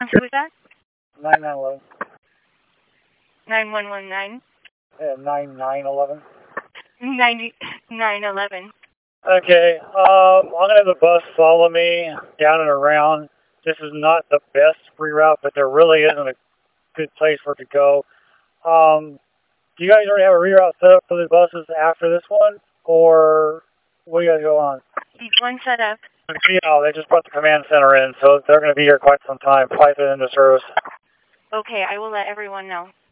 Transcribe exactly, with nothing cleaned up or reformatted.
Who is that? nine nine eleven. nine one one nine? Yeah, nine nine eleven. ninety-nine eleven. Okay, um, I'm going to have the bus follow me down and around. This is not the best reroute, but there really isn't a good place for it to go. Um, do you guys already have a reroute set up for the buses after this one? Or what do you guys go on? Each one set up. You know, they just brought the command center in, so they're going to be here quite some time, probably through the end of service. Okay, I will let everyone know.